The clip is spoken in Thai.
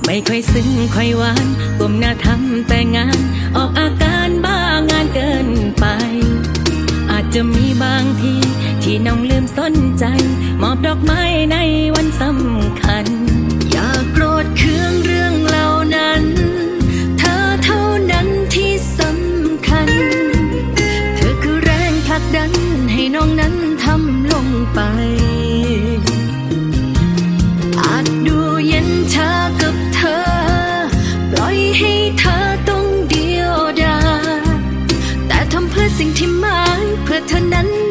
ไม่ค่อยซึ้งค่อยหวานก้มหน้าทำแต่งานออกอาการบ้างานเกินไปอาจจะมีบางทีที่น้องลืมสนใจมอบดอกไม้ในวันสำคัญอย่าโกรธเคืองเรื่องเหล่านั้นเธอเท่านั้นที่สำคัญเธอคือแรงผลักดันให้น้องนั้นทำลงไปอาจดูเย็นชากับเธอปล่อยให้เธอต้องเดียวดายแต่ทำเพื่อสิ่งที่หมายเพื่อเธอนั้น